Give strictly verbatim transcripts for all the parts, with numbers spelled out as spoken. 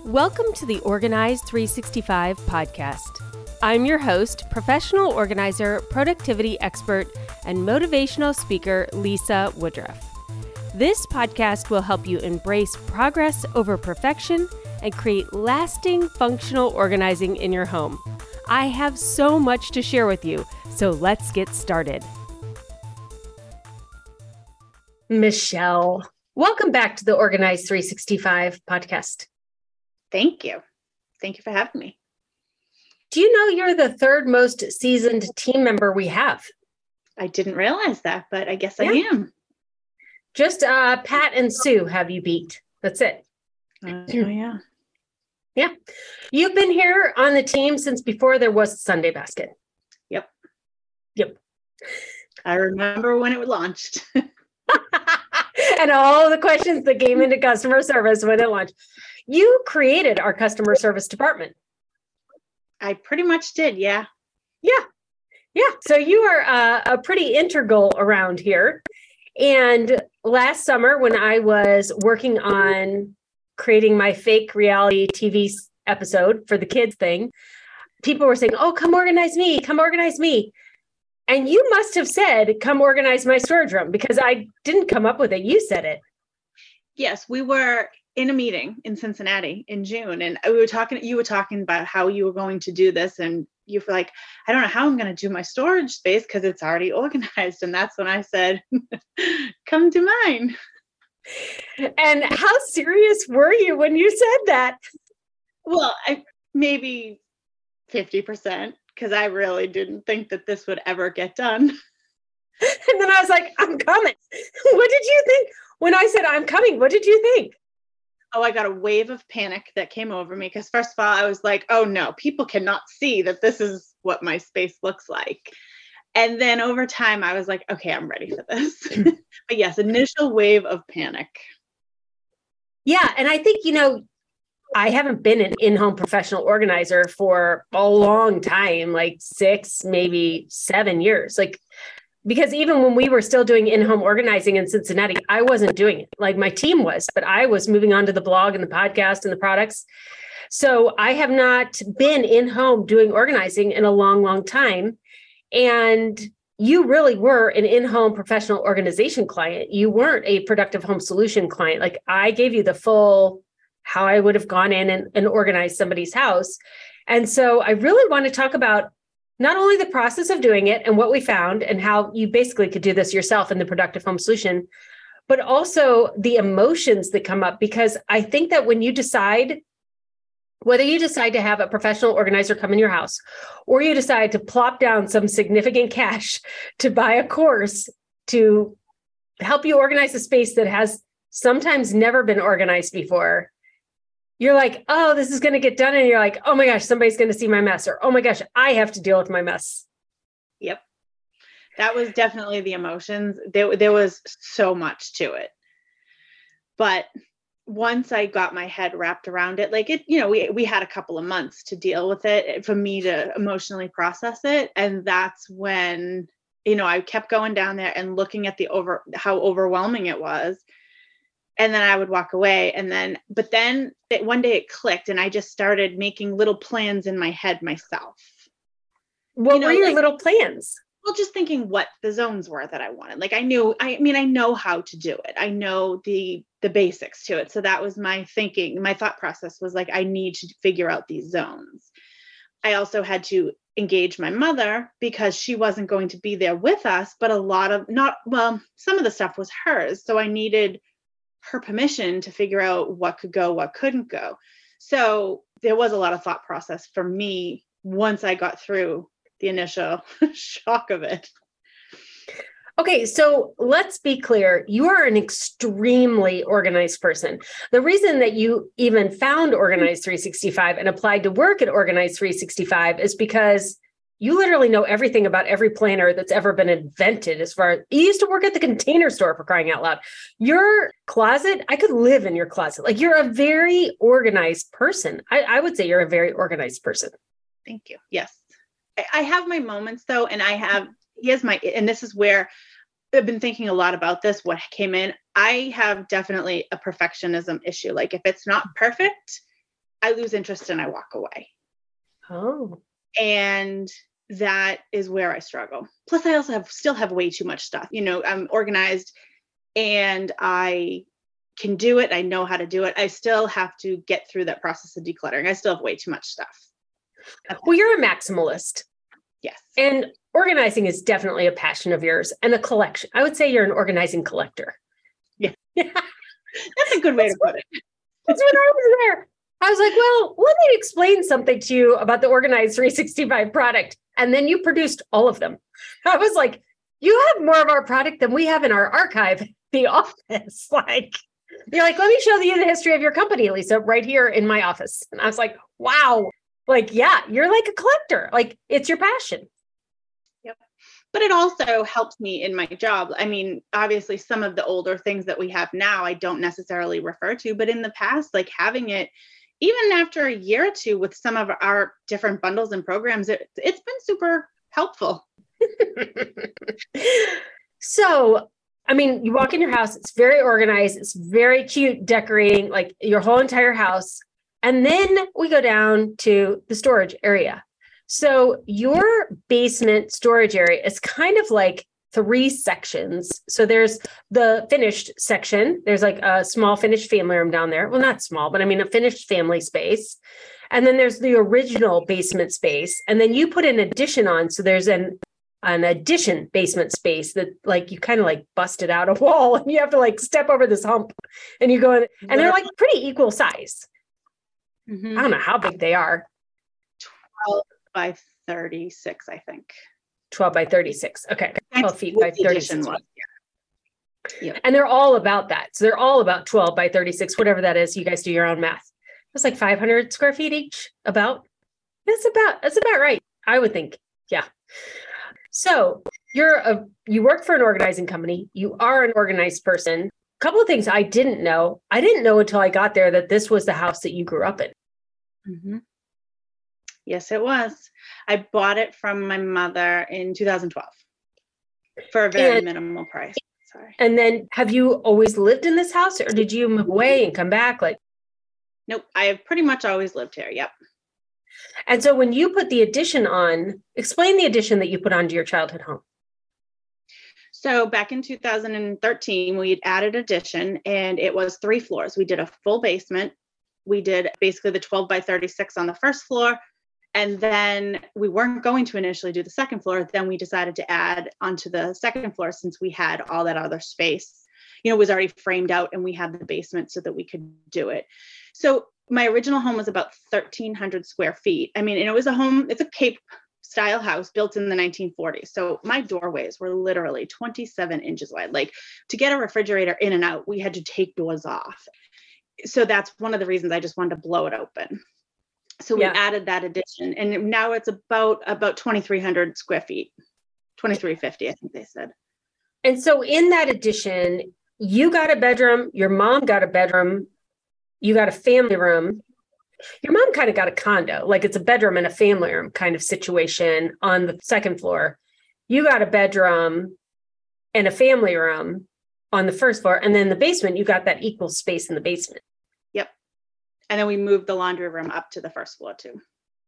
Welcome to the Organize three sixty-five podcast. I'm your host, professional organizer, productivity expert, and motivational speaker, Lisa Woodruff. This podcast will help you embrace progress over perfection and create lasting functional organizing in your home. I have so much to share with you, so let's get started. Michelle, welcome back to the Organize three sixty-five podcast. Thank you. Thank you for having me. Do you know you're the third most seasoned team member we have? I didn't realize that, but I guess Yeah. I am. Just uh, Pat and Sue have you beat. That's it. Oh, yeah. Yeah. You've been here on the team since before there was Sunday Basket. Yep. Yep. I remember when it launched. And all the questions that came into customer service when it launched. You created our customer service department. I pretty much did. Yeah. Yeah. Yeah. So you are uh, a pretty integral around here. And last summer, when I was working on creating my fake reality T V episode for the kids thing, people were saying, oh, come organize me, come organize me. And you must have said, come organize my storage room, because I didn't come up with it. You said it. Yes, we were in a meeting in Cincinnati in June, and we were talking, you were talking about how you were going to do this. And you were like, I don't know how I'm going to do my storage space because it's already organized. And that's when I said, come to mine. And how serious were you when you said that? Well, I maybe fifty percent, because I really didn't think that this would ever get done. And then I was like, I'm coming. What did you think? When I said I'm coming, what did you think? Oh, I got a wave of panic that came over me because first of all, I was like, oh no, people cannot see that this is what my space looks like. And then over time, I was like, okay, I'm ready for this. But yes, initial wave of panic. Yeah. And I think, you know, I haven't been an in-home professional organizer for a long time, like six, maybe seven years. Like, because even when we were still doing in-home organizing in Cincinnati, I wasn't doing it. Like my team was, but I was moving on to the blog and the podcast and the products. So I have not been in-home doing organizing in a long, long time. And you really were an in-home professional organization client. You weren't a productive home solution client. Like I gave you the full how I would have gone in and, and organized somebody's house. And so I really want to talk about not only the process of doing it and what we found and how you basically could do this yourself in the productive home solution, but also the emotions that come up. Because I think that when you decide, whether you decide to have a professional organizer come in your house, or you decide to plop down some significant cash to buy a course to help you organize a space that has sometimes never been organized before, you're like, oh, this is going to get done. And you're like, oh my gosh, somebody's going to see my mess. Or, oh my gosh, I have to deal with my mess. Yep. That was definitely the emotions. There, there was so much to it. But once I got my head wrapped around it, like it, you know, we, we had a couple of months to deal with it for me to emotionally process it. And that's when, you know, I kept going down there and looking at the over, how overwhelming it was. And then I would walk away. And then, but then it, one day it clicked and I just started making little plans in my head myself. What you know, were your like, little plans? Well, just thinking what the zones were that I wanted. Like I knew, I mean, I know how to do it. I know the, the basics to it. So that was my thinking. My thought process was like, I need to figure out these zones. I also had to engage my mother because she wasn't going to be there with us, but a lot of not, well, some of the stuff was hers. So I needed her permission to figure out what could go, what couldn't go. So there was a lot of thought process for me once I got through the initial shock of it. Okay, so let's be clear. You are an extremely organized person. The reason that you even found Organize three sixty-five and applied to work at Organize three sixty-five is because you literally know everything about every planner that's ever been invented. As far as you used to work at the Container Store, for crying out loud. Your closet, I could live in your closet. Like you're a very organized person. I, I would say you're a very organized person. Thank you. Yes. I, I have my moments though. And I have, here's my, and this is where I've been thinking a lot about this, what came in. I have definitely a perfectionism issue. Like if it's not perfect, I lose interest and I walk away. Oh. And that is where I struggle. Plus I also have still have way too much stuff. You know, I'm organized and I can do it. I know how to do it. I still have to get through that process of decluttering. I still have way too much stuff. Okay. Well, you're a maximalist. Yes. And organizing is definitely a passion of yours and a collection. I would say you're an organizing collector. Yeah. That's a good way to put it. That's when I was there. I was like, well, let me explain something to you about the Organize three sixty-five product. And then you produced all of them. I was like, you have more of our product than we have in our archive, the office. Like, you're like, let me show you the history of your company, Lisa, right here in my office. And I was like, wow. Like, yeah, you're like a collector. Like, it's your passion. Yep. But it also helps me in my job. I mean, obviously, some of the older things that we have now, I don't necessarily refer to, but in the past, like having it, even after a year or two with some of our different bundles and programs, it, it's been super helpful. So, I mean, you walk in your house, it's very organized, it's very cute decorating, like your whole entire house. And then we go down to the storage area. So your basement storage area is kind of like three sections. So there's the finished section. There's like a small finished family room down there. Well, not small, but I mean a finished family space. And then there's the original basement space. And then you put an addition on. So there's an an addition basement space that like you kind of like busted out a wall and you have to like step over this hump and you go in and they're like pretty equal size. Mm-hmm. I don't know how big they are. twelve by thirty-six, I think. twelve by thirty-six. Okay. twelve feet by thirty-six. Yeah. Yep. And they're all about that. So they're all about twelve by thirty-six, whatever that is. You guys do your own math. It's like five hundred square feet each about. That's about, that's about right. I would think. Yeah. So you're a, you work for an organizing company. You are an organized person. A couple of things I didn't know. I didn't know until I got there that this was the house that you grew up in. Mm-hmm. Yes, it was. I bought it from my mother in two thousand twelve for a very and, minimal price. Sorry. And then have you always lived in this house or did you move away and come back? Like, nope. I have pretty much always lived here. Yep. And so when you put the addition on, explain the addition that you put onto your childhood home. So back in two thousand thirteen, we had added addition and it was three floors. We did a full basement. We did basically the twelve by thirty-six on the first floor. And then we weren't going to initially do the second floor. Then we decided to add onto the second floor since we had all that other space, you know, was already framed out and we had the basement so that we could do it. So my original home was about thirteen hundred square feet. I mean, and it was a home, it's a Cape style house built in the nineteen forties. So my doorways were literally twenty-seven inches wide. Like to get a refrigerator in and out, we had to take doors off. So that's one of the reasons I just wanted to blow it open. So we yeah. added that addition and now it's about, about twenty-three hundred square feet, twenty-three fifty, I think they said. And so in that addition, you got a bedroom, your mom got a bedroom, you got a family room. Your mom kind of got a condo, like it's a bedroom and a family room kind of situation on the second floor. You got a bedroom and a family room on the first floor. And then the basement, you got that equal space in the basement. Yep. And then we moved the laundry room up to the first floor too.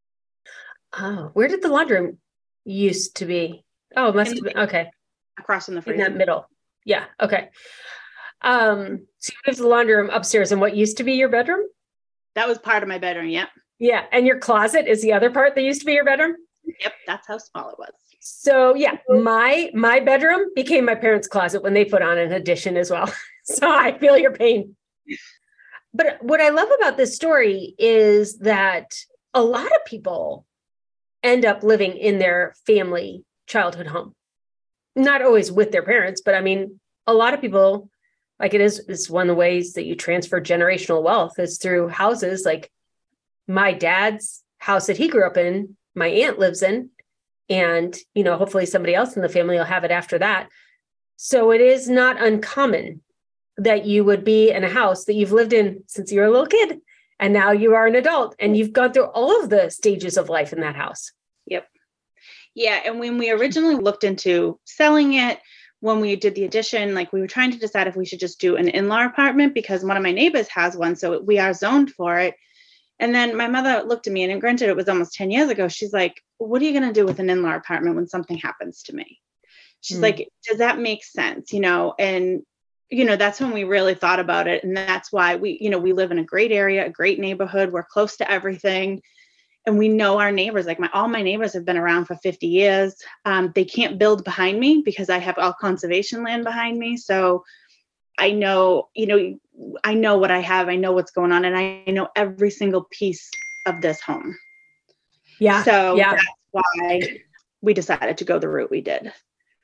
Oh, where did the laundry room used to be? Oh, it must have been, okay. Across from the freezer. In that middle. Yeah. Okay. Um, so you moved the laundry room upstairs in what used to be your bedroom? That was part of my bedroom. Yep. Yeah. And your closet is the other part that used to be your bedroom? Yep. That's how small it was. So yeah, my, my bedroom became my parents' closet when they put on an addition as well. So I feel your pain. But what I love about this story is that a lot of people end up living in their family childhood home. Not always with their parents, but I mean, a lot of people, like it is, it's one of the ways that you transfer generational wealth is through houses. Like my dad's house that he grew up in, my aunt lives in, and, you know, hopefully somebody else in the family will have it after that. So it is not uncommon that you would be in a house that you've lived in since you were a little kid, and now you are an adult and you've gone through all of the stages of life in that house. Yep. Yeah. And when we originally looked into selling it, when we did the addition, like we were trying to decide if we should just do an in-law apartment because one of my neighbors has one. So we are zoned for it. And then my mother looked at me, and granted, it was almost ten years ago. She's like, what are you going to do with an in-law apartment when something happens to me? She's mm. like, does that make sense? You know, and, you know, that's when we really thought about it. And that's why we, you know, we live in a great area, a great neighborhood. We're close to everything. And we know our neighbors, like my, all my neighbors have been around for fifty years. Um, they can't build behind me because I have all conservation land behind me. So I know, you know, I know what I have. I know what's going on. And I know every single piece of this home. Yeah. So yeah. that's why we decided to go the route we did.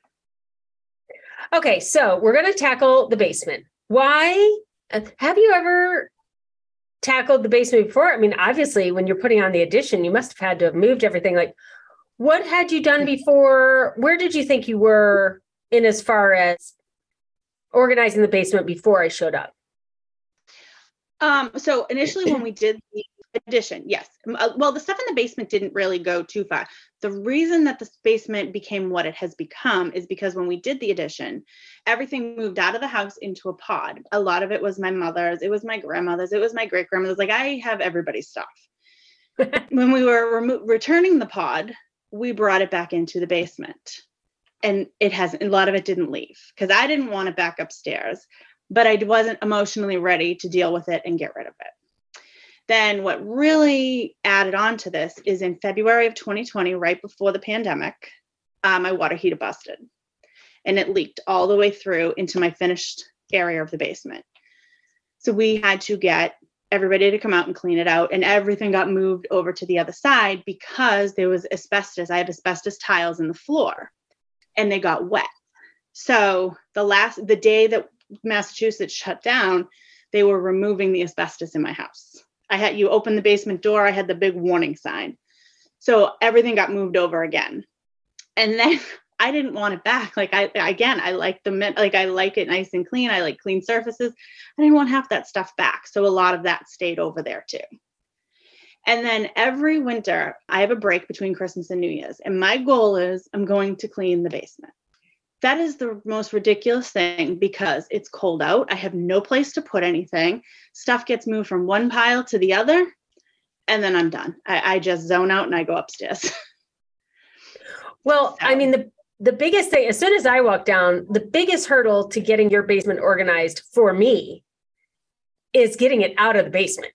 Okay. So we're going to tackle the basement. Why? Have you ever tackled the basement before? I mean, obviously, when you're putting on the addition, you must have had to have moved everything. Like, what had you done before? Where did you think you were in as far as organizing the basement before I showed up? Um, so initially when we did the addition, yes. Well, the stuff in the basement didn't really go too far. The reason that this basement became what it has become is because when we did the addition, everything moved out of the house into a pod. A lot of it was my mother's, it was my grandmother's, it was my great grandmother's. Like, I have everybody's stuff. When we were remo- returning the pod, we brought it back into the basement. And it hasn't, a lot of it didn't leave because I didn't want it back upstairs, but I wasn't emotionally ready to deal with it and get rid of it. Then what really added on to this is in February of twenty twenty, right before the pandemic, uh, my water heater busted and it leaked all the way through into my finished area of the basement. So we had to get everybody to come out and clean it out, and everything got moved over to the other side because there was asbestos. I have asbestos tiles in the floor. And they got wet. So the last, the day that Massachusetts shut down, they were removing the asbestos in my house. I had, you open the basement door, I had the big warning sign. So everything got moved over again. And then I didn't want it back. Like I, again, I like the, like I like it nice and clean. I like clean surfaces. I didn't want half that stuff back. So a lot of that stayed over there too. And then every winter, I have a break between Christmas and New Year's. And my goal is I'm going to clean the basement. That is the most ridiculous thing because it's cold out. I have no place to put anything. Stuff gets moved from one pile to the other. And then I'm done. I, I just zone out and I go upstairs. Well, so. I mean, the, the biggest thing, as soon as I walk down, the biggest hurdle to getting your basement organized for me is getting it out of the basement.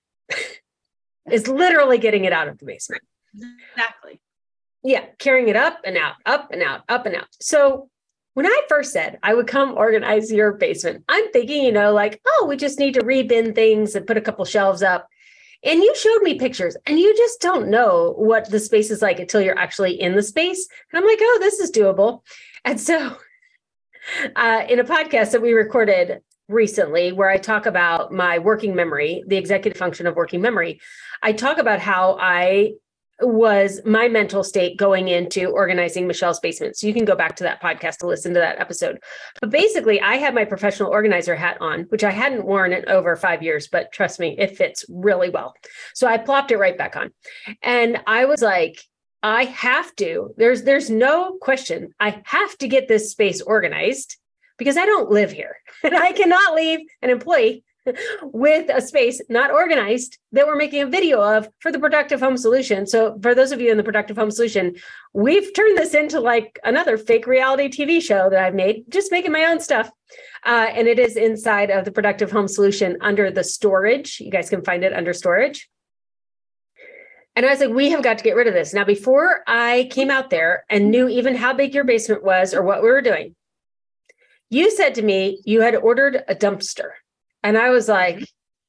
Is literally getting it out of the basement. Exactly. Yeah. Carrying it up and out, up and out, up and out. So when I first said I would come organize your basement, I'm thinking, you know, like, oh, we just need to rebin things and put a couple shelves up. And you showed me pictures and you just don't know what the space is like until you're actually in the space. And I'm like, oh, this is doable. And so uh, in a podcast that we recorded recently, where I talk about my working memory, the executive function of working memory, I talk about how I was my mental state going into organizing Michelle's basement. So you can go back to that podcast to listen to that episode. But basically, I had my professional organizer hat on, which I hadn't worn in over five years, but trust me, it fits really well. So I plopped it right back on. And I was like, I have to, there's, there's no question. I have to get this space organized because I don't live here and I cannot leave an employee with a space not organized that we're making a video of for the Productive Home Solution. So for those of you in the Productive Home Solution, we've turned this into like another fake reality T V show that I've made, just making my own stuff. Uh, and it is inside of the Productive Home Solution under the storage. You guys can find it under storage. And I was like, we have got to get rid of this. Now, before I came out there and knew even how big your basement was or what we were doing, you said to me, you had ordered a dumpster. And I was like,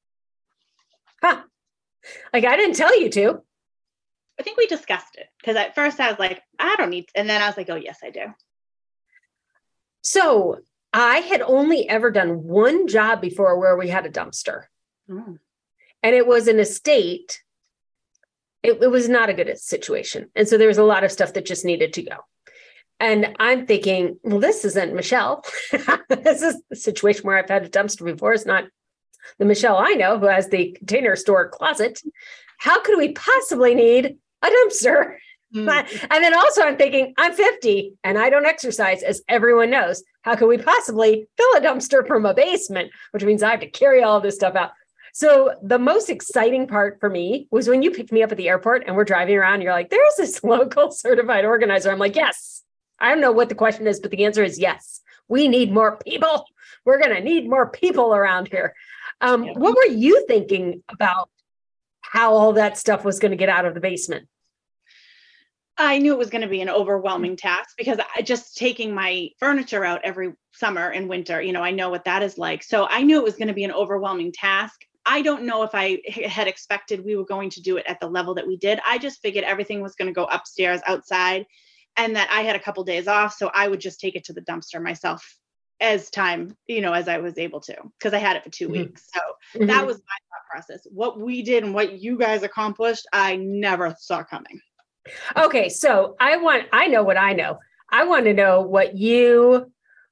huh, like I didn't tell you to. I think we discussed it because at first I was like, I don't need, and then I was like, oh, yes, I do. So I had only ever done one job before where we had a dumpster. Oh. And it was an estate. It, it was not a good situation. And so there was a lot of stuff that just needed to go. And I'm thinking, well, this isn't Michelle. This is a situation where I've had a dumpster before. It's not the Michelle I know who has the Container Store closet. How could we possibly need a dumpster? Mm. And then also I'm thinking, I'm fifty and I don't exercise, as everyone knows. How could we possibly fill a dumpster from a basement, which means I have to carry all this stuff out? So the most exciting part for me was when you picked me up at the airport and we're driving around and you're like, there's this local certified organizer. I'm like, yes. I don't know what the question is, but the answer is yes. We need more people. We're going to need more people around here. Um, yeah. What were you thinking about how all that stuff was going to get out of the basement? I knew it was going to be an overwhelming task because I just taking my furniture out every summer and winter, you know, I know what that is like. So I knew it was going to be an overwhelming task. I don't know if I had expected we were going to do it at the level that we did. I just figured everything was going to go upstairs outside and that I had a couple days off. So I would just take it to the dumpster myself as time, you know, as I was able to, because I had it for two mm-hmm. weeks. So mm-hmm. that was my thought process. What we did and what you guys accomplished, I never saw coming. Okay, so I want, I know what I know. I want to know what you,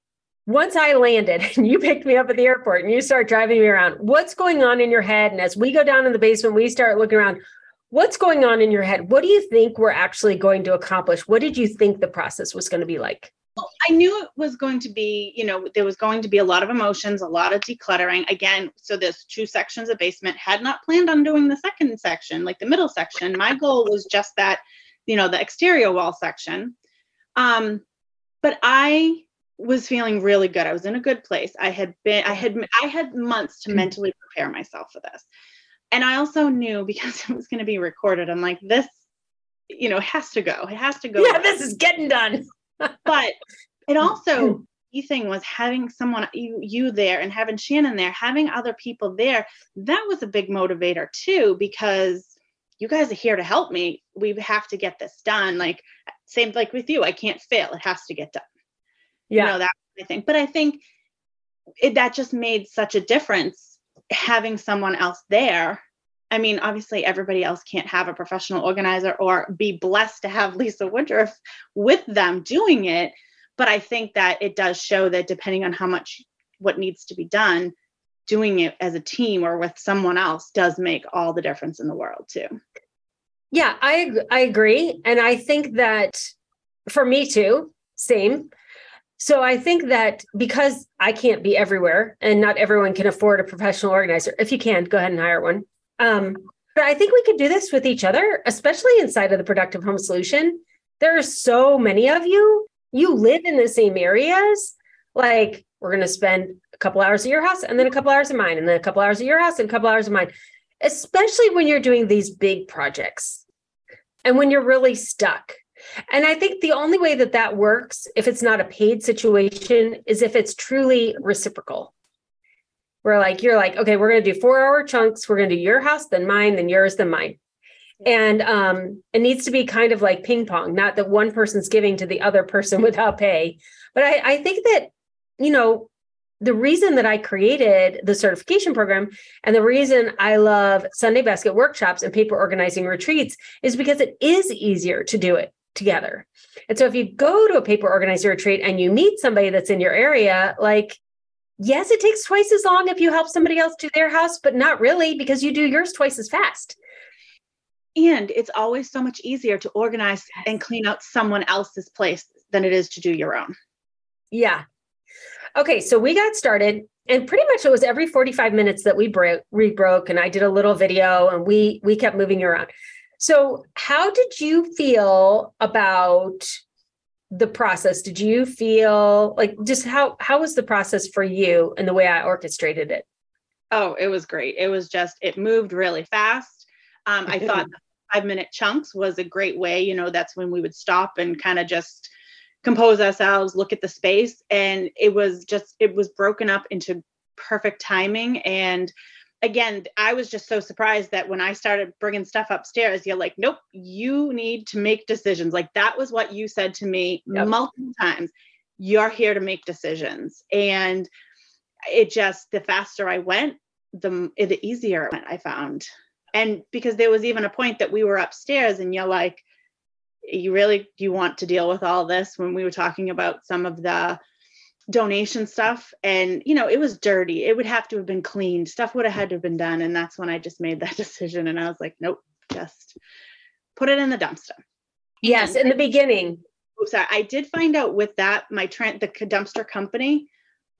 once I landed and you picked me up at the airport and you start driving me around, what's going on in your head? And as we go down in the basement, we start looking around, what's going on in your head? What do you think we're actually going to accomplish? What did you think the process was going to be like? Well, I knew it was going to be, you know, there was going to be a lot of emotions, a lot of decluttering. Again, so there's two sections of basement. Had not planned on doing the second section, like the middle section. My goal was just that, you know, the exterior wall section. Um, but I was feeling really good. I was in a good place. I had been, I had, I had months to mentally prepare myself for this. And I also knew because it was going to be recorded, I'm like, this, you know, has to go. It has to go. Yeah, this is getting done. But it also, the thing was having someone, you, you there and having Shannon there, having other people there, that was a big motivator too, because you guys are here to help me. We have to get this done. Like same, like with you, I can't fail. It has to get done. Yeah. You know, that's what I think. But I think it, that just made such a difference having someone else there. I mean, obviously everybody else can't have a professional organizer or be blessed to have Lisa Woodruff with them doing it. But I think that it does show that depending on how much, what needs to be done, doing it as a team or with someone else does make all the difference in the world too. Yeah, I, I agree. And I think that for me too, same. So I think that because I can't be everywhere and not everyone can afford a professional organizer, if you can, go ahead and hire one. Um, but I think we could do this with each other, especially inside of the Productive Home Solution. There are so many of you, you live in the same areas. Like we're going to spend a couple hours at your house and then a couple hours of mine and then a couple hours at your house and a couple hours of mine, especially when you're doing these big projects and when you're really stuck. And I think the only way that that works, if it's not a paid situation, is if it's truly reciprocal. We're like, you're like, okay, we're going to do four hour chunks. We're going to do your house, then mine, then yours, then mine. And um, it needs to be kind of like ping pong, not that one person's giving to the other person without pay. But I, I think that, you know, the reason that I created the certification program and the reason I love Sunday basket workshops and paper organizing retreats is because it is easier to do it together. And so if you go to a paper organizer retreat and you meet somebody that's in your area, like, yes, it takes twice as long if you help somebody else do their house, but not really because you do yours twice as fast. And it's always so much easier to organize and clean out someone else's place than it is to do your own. Yeah. Okay. So we got started and pretty much it was every forty-five minutes that we broke, we broke and I did a little video and we, we kept moving around. So how did you feel about the process? Did you feel like just how, how was the process for you and the way I orchestrated it? Oh, it was great. It was just, it moved really fast. Um, I thought five minute chunks was a great way, you know, that's when we would stop and kind of just compose ourselves, look at the space. And it was just, it was broken up into perfect timing. And again, I was just so surprised that when I started bringing stuff upstairs, you're like, nope, you need to make decisions. Like that was what you said to me yep. multiple times. You're here to make decisions. And it just, the faster I went, the, the easier it went, I found. And because there was even a point that we were upstairs and you're like, you really, do you want to deal with all this when we were talking about some of the donation stuff? And, you know, it was dirty. It would have to have been cleaned. Stuff would have had to have been done. And that's when I just made that decision. And I was like, nope, just put it in the dumpster. Yes. In the beginning. Oh, sorry. I did find out with that, my tra- the dumpster company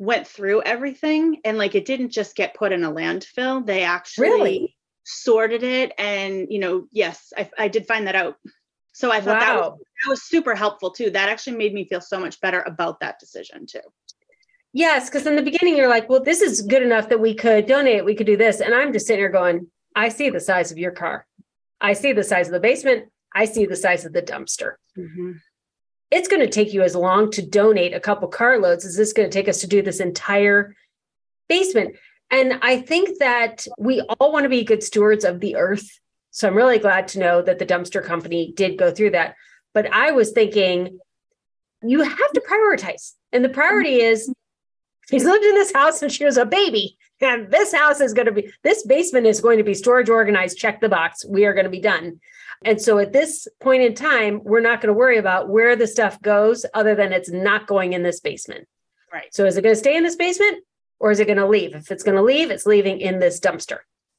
went through everything, and like it didn't just get put in a landfill. They actually Really? sorted it, and you know, yes, I, I did find that out. So I thought that was Wow. that was super helpful too. That actually made me feel so much better about that decision too. Yes, because in the beginning you're like, well, this is good enough that we could donate, we could do this. And I'm just sitting here going, I see the size of your car. I see the size of the basement. I see the size of the dumpster. Mm-hmm. It's going to take you as long to donate a couple carloads as this going to take us to do this entire basement. And I think that we all want to be good stewards of the earth. So I'm really glad to know that the dumpster company did go through that. But I was thinking, you have to prioritize. And the priority is, she's lived in this house since she was a baby. And this house is going to be, this basement is going to be storage organized. Check the box. We are going to be done. And so at this point in time, we're not going to worry about where the stuff goes other than it's not going in this basement. Right. So is it going to stay in this basement or is it going to leave? If it's going to leave, it's leaving in this dumpster.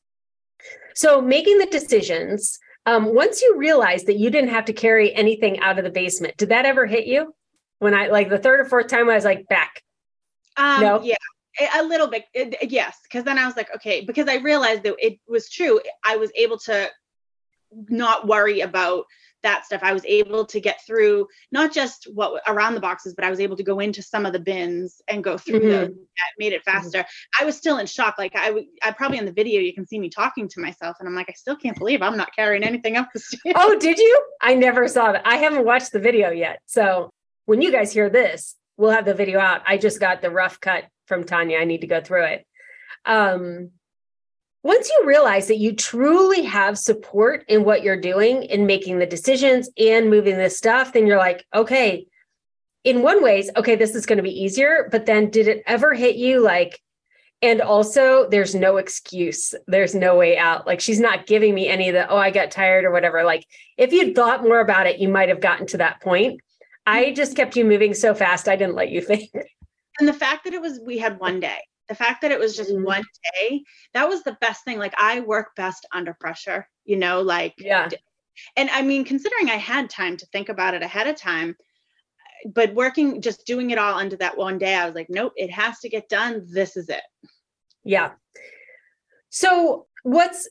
So making the decisions, um, once you realize that you didn't have to carry anything out of the basement, did that ever hit you? When I, like the third or fourth time, I was like, back. Um, No? Yeah, a little bit. It, yes. Cause then I was like, okay, because I realized that it was true. I was able to not worry about that stuff. I was able to get through not just what around the boxes, but I was able to go into some of the bins and go through Mm-hmm. those. That made it faster. Mm-hmm. I was still in shock. Like I, I probably in the video, you can see me talking to myself and I'm like, I still can't believe I'm not carrying anything up the stairs. Oh, did you? I never saw that. I haven't watched the video yet. So when you guys hear this, we'll have the video out. I just got the rough cut from Tanya. I need to go through it. Um, once you realize that you truly have support in what you're doing in making the decisions and moving this stuff, then you're like, okay, in one ways, okay, this is going to be easier. But then did it ever hit you like, and also there's no excuse. There's no way out. Like she's not giving me any of the, oh, I got tired or whatever. Like if you'd thought more about it, you might have gotten to that point. I just kept you moving so fast. I didn't let you think. And the fact that it was, we had one day, the fact that it was just mm-hmm. one day, that was the best thing. Like I work best under pressure, you know, like, yeah. And I mean, considering I had time to think about it ahead of time, but working, just doing it all under that one day, I was like, nope, it has to get done. This is it. Yeah. So what's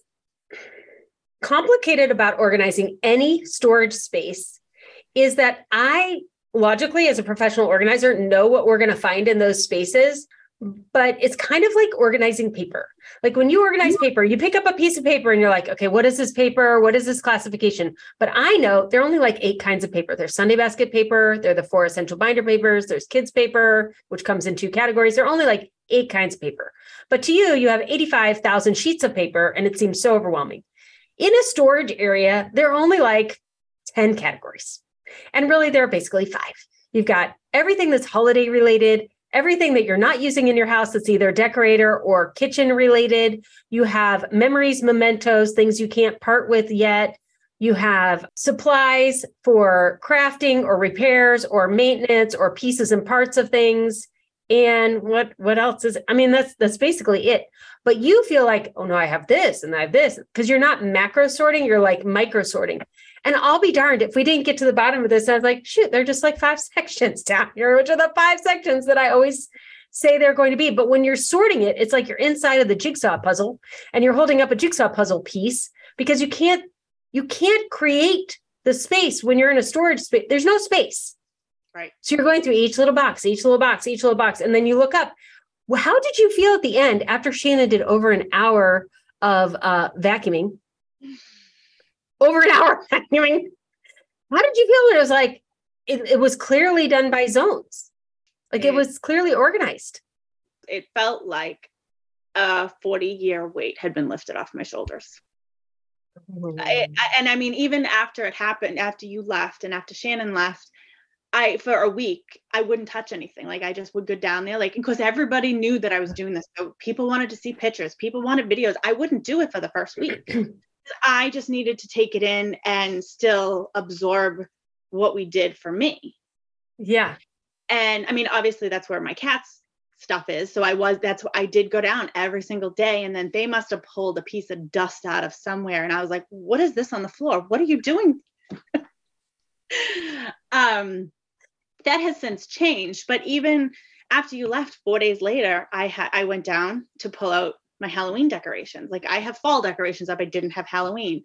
complicated about organizing any storage space is that I logically, as a professional organizer, know what we're going to find in those spaces, but it's kind of like organizing paper. Like when you organize paper, you pick up a piece of paper and you're like, okay, what is this paper? What is this classification? But I know there are only like eight kinds of paper. There's Sunday basket paper. There are the four essential binder papers. There's kids paper, which comes in two categories. There are only like eight kinds of paper. But to you, you have eighty-five thousand sheets of paper and it seems so overwhelming. In a storage area, there are only like ten categories. And really, there are basically five. You've got everything that's holiday related, everything that you're not using in your house that's either decorator or kitchen related. You have memories, mementos, things you can't part with yet. You have supplies for crafting or repairs or maintenance or pieces and parts of things. And what, what else is, I mean, that's, that's basically it. But you feel like, oh no, I have this and I have this, because you're not macro sorting, you're like micro sorting. And I'll be darned if we didn't get to the bottom of this. I was like, shoot, they're just like five sections down here, which are the five sections that I always say they're going to be. But when you're sorting it, it's like you're inside of the jigsaw puzzle and you're holding up a jigsaw puzzle piece because you can't, you can't create the space when you're in a storage space. There's no space. Right. So you're going through each little box, each little box, each little box. And then you look up, well, how did you feel at the end after Shannon did over an hour of uh, vacuuming? Over an hour vacuuming. How did you feel when it was like, it, it was clearly done by zones? Like it, it was clearly organized. It felt like a forty year weight had been lifted off my shoulders. Mm-hmm. I, I, and I mean, even after it happened, after you left and after Shannon left, I, for a week, I wouldn't touch anything. Like I just would go down there, like, because everybody knew that I was doing this. So people wanted to see pictures. People wanted videos. I wouldn't do it for the first week. I just needed to take it in and still absorb what we did for me. Yeah. And I mean, obviously that's where my cat's stuff is. So I was, that's what I did go down every single day. And then they must have pulled a piece of dust out of somewhere. And I was like, what is this on the floor? What are you doing? um, that has since changed. But even after you left, four days later, I had I went down to pull out my Halloween decorations. Like I have fall decorations up. I didn't have Halloween.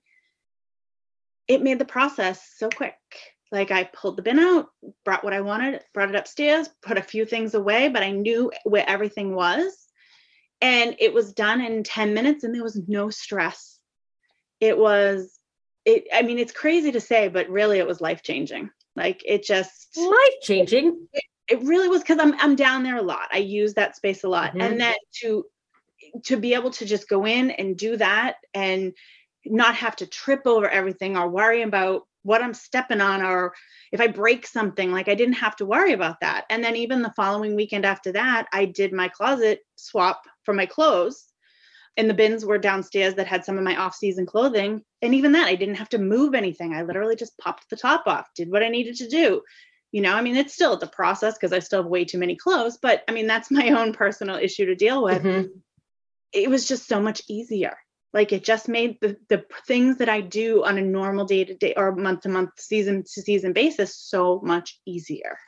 It made the process so quick. Like I pulled the bin out, brought what I wanted, brought it upstairs, put a few things away, but I knew where everything was. And it was done in ten minutes and there was no stress. It was, it. I mean, it's crazy to say, but really it was life-changing. Like it just. Life-changing? It, it really was, because I'm I'm down there a lot. I use that space a lot. Mm-hmm. And then to to be able to just go in and do that and not have to trip over everything or worry about what I'm stepping on, or if I break something, like I didn't have to worry about that. And then even the following weekend after that, I did my closet swap for my clothes, and the bins were downstairs that had some of my off-season clothing. And even that, I didn't have to move anything. I literally just popped the top off, did what I needed to do. You know, I mean, it's still the process because I still have way too many clothes, but I mean, that's my own personal issue to deal with. Mm-hmm. It was just so much easier. Like it just made the, the things that I do on a normal day to day or month to month, season to season basis so much easier.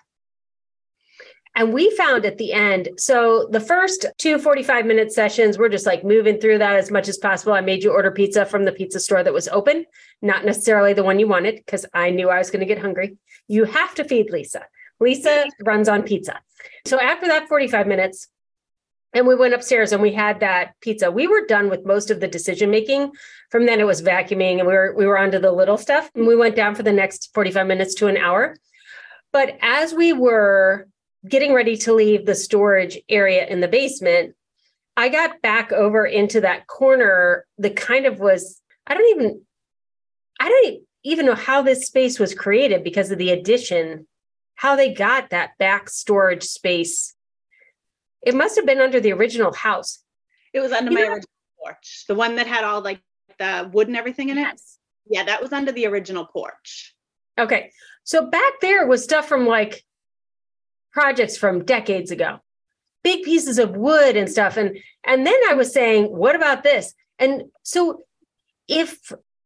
And we found at the end, so the first two forty-five minute sessions, we're just like moving through that as much as possible. I made you order pizza from the pizza store that was open, not necessarily the one you wanted, because I knew I was going to get hungry. You have to feed Lisa. Lisa runs on pizza. So after that forty-five minutes, and we went upstairs and we had that pizza. We were done with most of the decision making. From then it was vacuuming and we were we were onto the little stuff. And we went down for the next forty-five minutes to an hour. But as we were getting ready to leave the storage area in the basement, I got back over into that corner that kind of was, I don't even, I don't even know how this space was created because of the addition, how they got that back storage space. It must have been under the original house. It was under you my know, original porch. The one that had all like the wood and everything in yes. it. Yeah, that was under the original porch. Okay. So back there was stuff from like projects from decades ago. Big pieces of wood and stuff. And, and then I was saying, what about this? And so if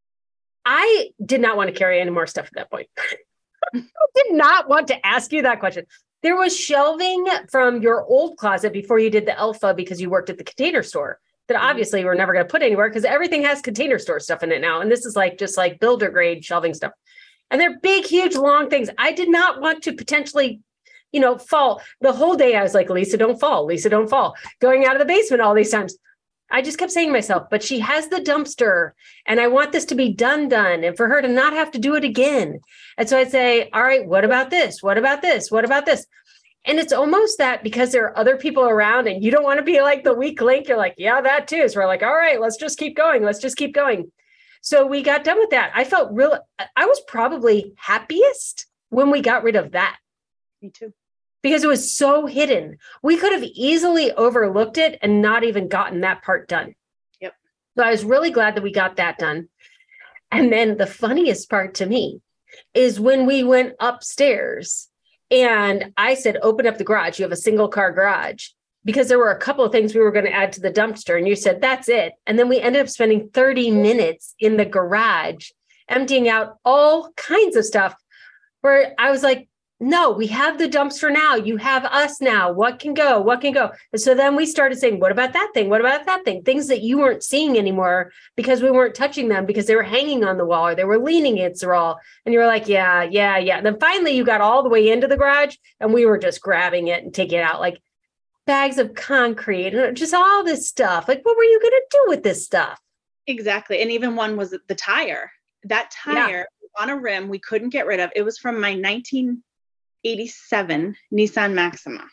I did not want to carry any more stuff at that point, I did not want to ask you that question. There was shelving from your old closet before you did the Elfa because you worked at the Container Store that obviously we're never going to put anywhere because everything has Container Store stuff in it now. And this is like just like builder grade shelving stuff. And they're big, huge, long things. I did not want to potentially, you know, fall. The whole day I was like, Lisa, don't fall. Lisa, don't fall. Going out of the basement all these times. I just kept saying to myself, but she has the dumpster and I want this to be done, done, and for her to not have to do it again. And so I'd say, all right, what about this? What about this? What about this? And it's almost that because there are other people around and you don't want to be like the weak link. You're like, yeah, that too. So we're like, all right, let's just keep going. Let's just keep going. So we got done with that. I felt real. I was probably happiest when we got rid of that. Me too. Because it was so hidden. We could have easily overlooked it and not even gotten that part done. Yep. So I was really glad that we got that done. And then the funniest part to me is when we went upstairs and I said, open up the garage. You have a single car garage because there were a couple of things we were going to add to the dumpster. And you said, that's it. And then we ended up spending thirty minutes in the garage, emptying out all kinds of stuff where I was like, no, we have the dumpster now. You have us now. What can go? What can go? And so then we started saying, what about that thing? What about that thing? Things that you weren't seeing anymore because we weren't touching them because they were hanging on the wall or they were leaning against the wall. And you were like, yeah, yeah, yeah. And then finally you got all the way into the garage and we were just grabbing it and taking it out like bags of concrete and just all this stuff. Like, what were you going to do with this stuff? Exactly. And even one was the tire. That tire yeah. on a rim we couldn't get rid of. It was from my nineteen eighty-seven Nissan Maxima.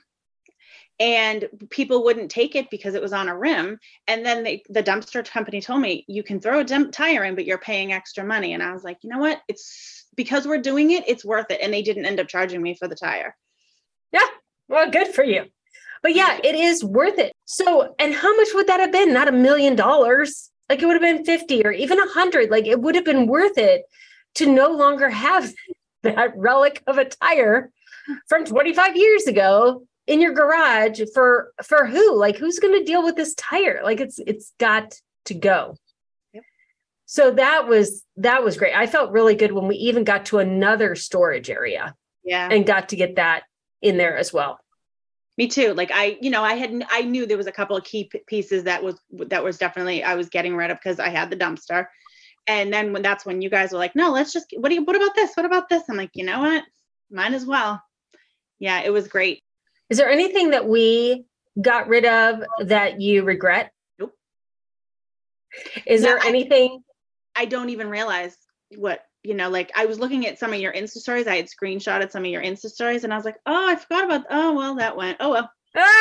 And people wouldn't take it because it was on a rim. And then they, the dumpster company told me, you can throw a dump tire in, but you're paying extra money. And I was like, you know what? It's because we're doing it, it's worth it. And they didn't end up charging me for the tire. Yeah. Well, good for you. But yeah, it is worth it. So, and how much would that have been? Not a million dollars. Like it would have been fifty or even a hundred. Like it would have been worth it to no longer have that relic of a tire from twenty-five years ago in your garage for, for who? Like, who's going to deal with this tire? Like it's, it's got to go. Yep. So that was, that was great. I felt really good when we even got to another storage area. Yeah. And got to get that in there as well. Me too. Like I, you know, I had, I knew there was a couple of key p- pieces that was, that was definitely, I was getting rid of because I had the dumpster. And then when that's when you guys were like, no, let's just, what do you, what about this? What about this? I'm like, you know what? Might as well. Yeah, it was great. Is there anything that we got rid of that you regret? Nope. Is No, there I, anything? I don't even realize what, you know, like I was looking at some of your Insta stories. I had screenshotted some of your Insta stories and I was like, oh, I forgot about, oh, well, that went, oh, well.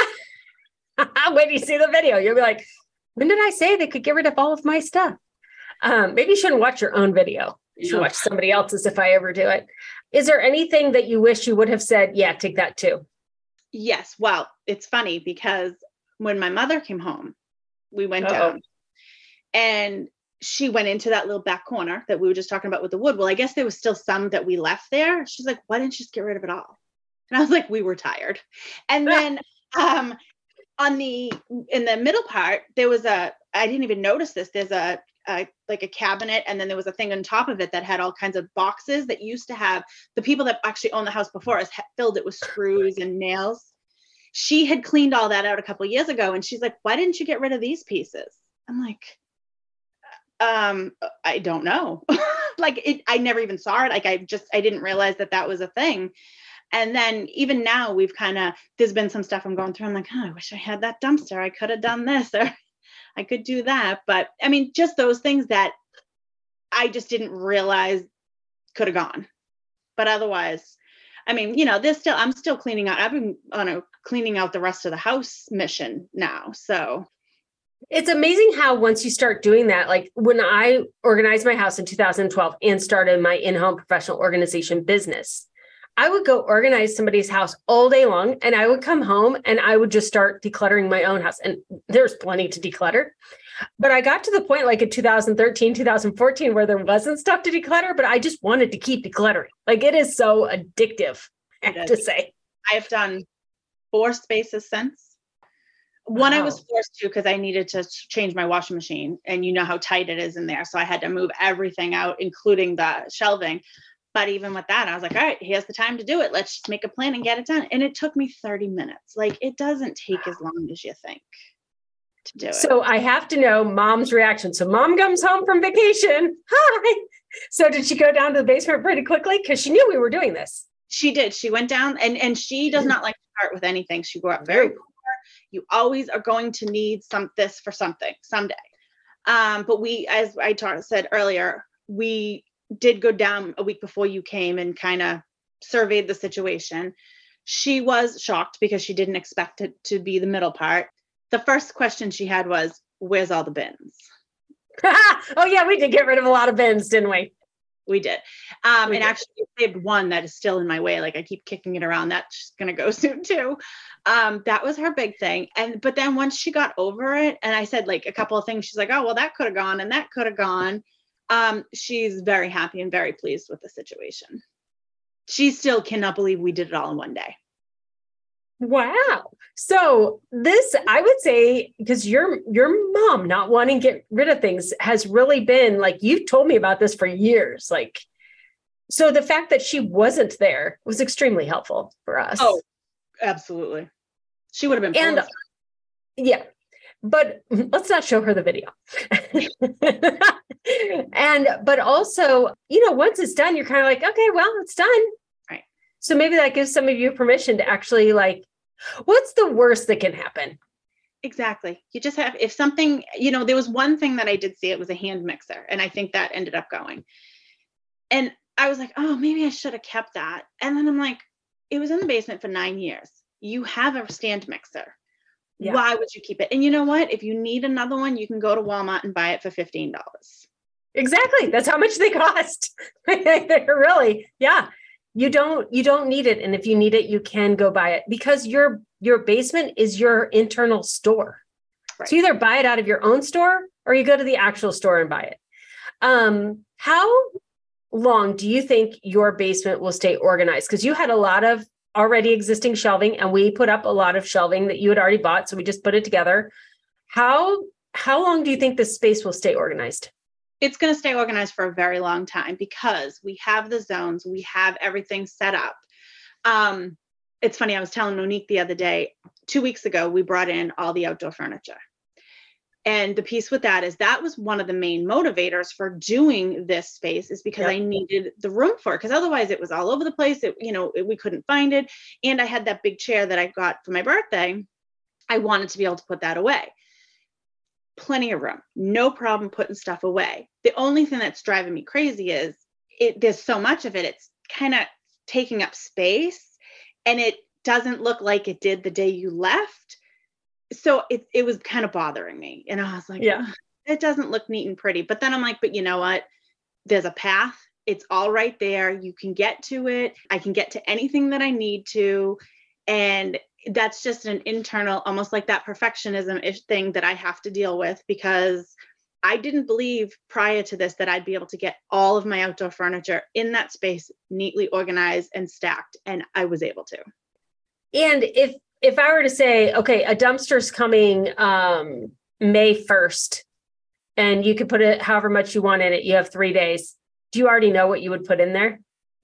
When you see the video, you'll be like, when did I say they could get rid of all of my stuff? Um, maybe you shouldn't watch your own video. You should No. watch somebody else's if I ever do it. Is there anything that you wish you would have said? Yeah, take that too. Yes. Well, it's funny because when my mother came home, we went Uh-oh. down and she went into that little back corner that we were just talking about with the wood. Well, I guess there was still some that we left there. She's like, why didn't you just get rid of it all? And I was like, we were tired. And then um, on the, in the middle part, there was a, I didn't even notice this. There's a, a, like a cabinet. And then there was a thing on top of it that had all kinds of boxes that used to have the people that actually owned the house before us filled it with screws and nails. She had cleaned all that out a couple of years ago. And she's like, why didn't you get rid of these pieces? I'm like, um, I don't know. Like it, I never even saw it. Like I just, I didn't realize that that was a thing. And then even now we've kind of, there's been some stuff I'm going through. I'm like, oh, I wish I had that dumpster. I could have done this or I could do that. But I mean, just those things that I just didn't realize could have gone. But otherwise, I mean, you know, there's still, I'm still cleaning out. I've been on a cleaning out the rest of the house mission now. So it's amazing how once you start doing that, like when I organized my house in two thousand twelve and started my in-home professional organization business, I would go organize somebody's house all day long and I would come home and I would just start decluttering my own house. And there's plenty to declutter. But I got to the point like in two thousand thirteen, two thousand fourteen, where there wasn't stuff to declutter, but I just wanted to keep decluttering. Like it is so addictive, I have to say. I have done four spaces since. One Wow. I was forced to because I needed to change my washing machine and you know how tight it is in there. So I had to move everything out, including the shelving. But even with that, I was like, all right, here's the time to do it. Let's just make a plan and get it done. And it took me thirty minutes. Like it doesn't take as long as you think to do it. So I have to know mom's reaction. So mom comes home from vacation. Hi. So did she go down to the basement pretty quickly? Because she knew we were doing this. She did. She went down and, and she does not like to start with anything. She grew up very poor. You always are going to need some this for something someday. Um, but we, as I talked, said earlier, we did go down a week before you came and kind of surveyed the situation. She was shocked because she didn't expect it to be the middle part. The first question she had was, where's all the bins? Oh yeah, we did get rid of a lot of bins, didn't we? We did. Um, We and did. actually we saved one that is still in my way. Like I keep kicking it around. That's going to go soon too. Um, that was her big thing. And, but then once she got over it and I said like a couple of things, she's like, oh, well, that could have gone and that could have gone. Um, she's very happy and very pleased with the situation. She still cannot believe we did it all in one day. Wow. So this, I would say, because your your mom not wanting to get rid of things has really been like, you've told me about this for years. Like, so the fact that she wasn't there was extremely helpful for us. Oh, absolutely. She would have been. And full of- yeah, but let's not show her the video. And, but also, you know, once it's done, you're kind of like, okay, well, it's done. Right. So maybe that gives some of you permission to actually like, what's the worst that can happen? Exactly. You just have, if something, you know, there was one thing that I did see, it was a hand mixer. And I think that ended up going. And I was like, oh, maybe I should have kept that. And then I'm like, it was in the basement for nine years. You have a stand mixer. Yeah. Why would you keep it? And you know what? If you need another one, you can go to Walmart and buy it for fifteen dollars. Exactly. That's how much they cost. They're really, yeah. You don't, you don't need it. And if you need it, you can go buy it because your, your basement is your internal store. Right. So either buy it out of your own store or you go to the actual store and buy it. Um, how long do you think your basement will stay organized? Because you had a lot of already existing shelving and we put up a lot of shelving that you had already bought. So we just put it together. How, how long do you think this space will stay organized? It's going to stay organized for a very long time because we have the zones, we have everything set up. Um, it's funny. I was telling Monique the other day, two weeks ago, we brought in all the outdoor furniture. And the piece with that is that was one of the main motivators for doing this space, is because yep. I needed the room for it. Because otherwise it was all over the place. It, you know, it, we couldn't find it. And I had that big chair that I got for my birthday. I wanted to be able to put that away. Plenty of room, no problem putting stuff away. The only thing that's driving me crazy is it, there's so much of it. It's kind of taking up space, and it doesn't look like it did the day you left. So it, it was kind of bothering me. And I was like, yeah, it doesn't look neat and pretty. But then I'm like, but you know what? There's a path. It's all right there. You can get to it. I can get to anything that I need to. And that's just an internal, almost like that perfectionism-ish thing that I have to deal with, because I didn't believe prior to this that I'd be able to get all of my outdoor furniture in that space neatly organized and stacked. And I was able to. And if if I were to say, okay, a dumpster's coming um, May first, and you could put it however much you want in it, you have three days. Do you already know what you would put in there?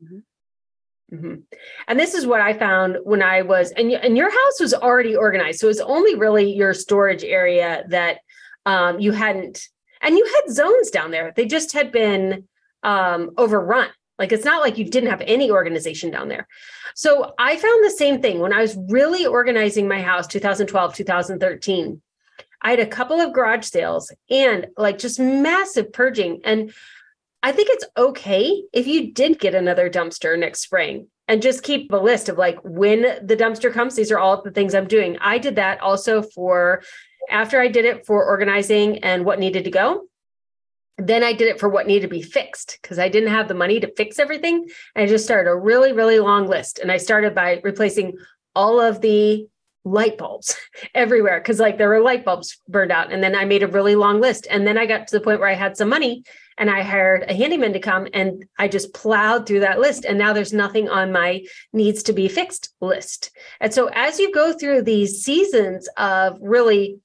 Mm-hmm. Mm-hmm. And this is what I found when I was, and, and your house was already organized. So it was only really your storage area that um, you hadn't, and you had zones down there. They just had been um, overrun. Like, it's not like you didn't have any organization down there. So I found the same thing when I was really organizing my house, two thousand twelve, two thousand thirteen. I had a couple of garage sales and like just massive purging. And I think it's okay if you did get another dumpster next spring, and just keep a list of like, when the dumpster comes, these are all the things I'm doing. I did that also for, after I did it for organizing and what needed to go. Then I did it for what needed to be fixed, because I didn't have the money to fix everything. And I just started a really, really long list. And I started by replacing all of the light bulbs everywhere, because like there were light bulbs burned out. And then I made a really long list. And then I got to the point where I had some money and I hired a handyman to come, and I just plowed through that list. And now there's nothing on my needs to be fixed list. And so as you go through these seasons of really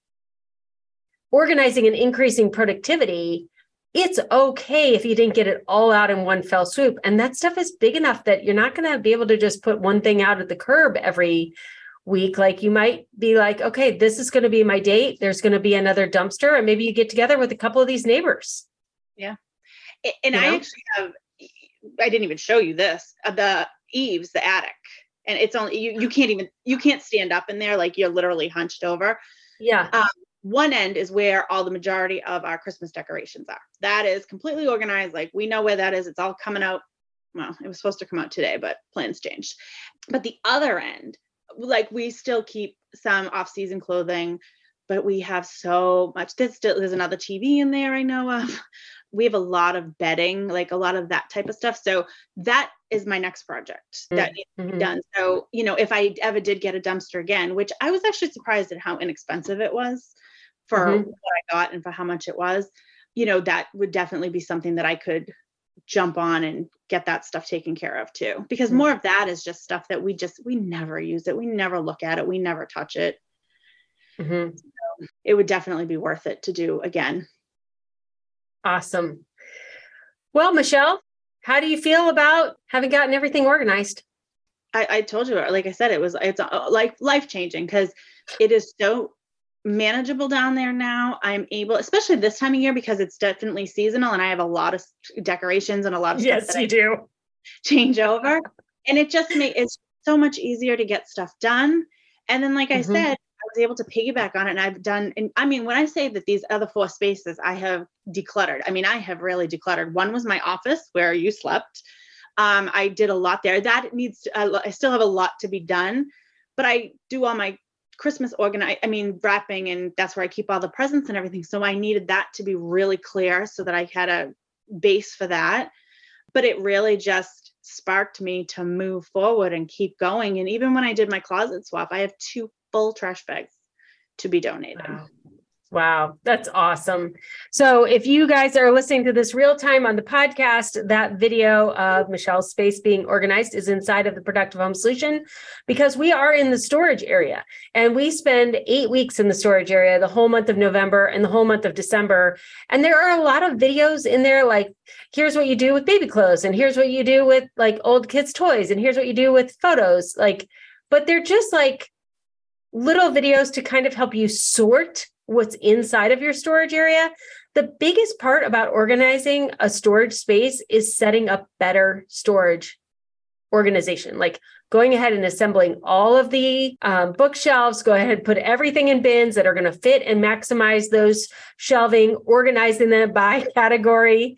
organizing and increasing productivity, it's okay if you didn't get it all out in one fell swoop. And that stuff is big enough that you're not going to be able to just put one thing out at the curb every week. Like, you might be like, okay, this is going to be my date. There's going to be another dumpster. And maybe you get together with a couple of these neighbors. Yeah. And you I know? actually have, I didn't even show you this, uh, the eaves, the attic. And it's only, you, you can't even, you can't stand up in there. Like, you're literally hunched over. Yeah. Um, One end is where all the majority of our Christmas decorations are. That is completely organized. Like, we know where that is. It's all coming out. Well, it was supposed to come out today, but plans changed. But the other end, like, we still keep some off-season clothing, but we have so much. There's still, there's another T V in there I know of. We have a lot of bedding, like a lot of that type of stuff. So that is my next project that needs to be done. So, you know, if I ever did get a dumpster again, which I was actually surprised at how inexpensive it was for mm-hmm. what I got and for how much it was, you know, that would definitely be something that I could jump on and get that stuff taken care of too. Because mm-hmm. more of that is just stuff that we just, we never use it. We never look at it. We never touch it. Mm-hmm. So it would definitely be worth it to do again. Awesome. Well, Michelle, how do you feel about having gotten everything organized? I, I told you, like I said, it was, it's like life-changing, because it is so manageable down there now. I'm able, especially this time of year, because it's definitely seasonal and I have a lot of decorations and a lot of yes, stuff that you I do change over. And it just makes it so much easier to get stuff done. And then, like mm-hmm. I said, I was able to piggyback on it, and I've done, and I mean, when I say that these other four spaces I have decluttered, I mean, I have really decluttered. One was my office where you slept. Um, I did a lot there. That needs to, uh, I still have a lot to be done, but I do all my Christmas organize, I mean, wrapping, and that's where I keep all the presents and everything. So I needed that to be really clear so that I had a base for that. But it really just sparked me to move forward and keep going. And even when I did my closet swap, I have two full trash bags to be donated. Wow. Wow, that's awesome. So if you guys are listening to this real time on the podcast, that video of Michelle's space being organized is inside of the Productive Home Solution, because we are in the storage area and we spend eight weeks in the storage area, the whole month of November and the whole month of December. And there are a lot of videos in there, like, here's what you do with baby clothes, and here's what you do with like old kids' toys, and here's what you do with photos. Like, but they're just like little videos to kind of help you sort what's inside of your storage area. The biggest part about organizing a storage space is setting up better storage organization, like going ahead and assembling all of the um, bookshelves, go ahead and put everything in bins that are going to fit and maximize those shelving, organizing them by category,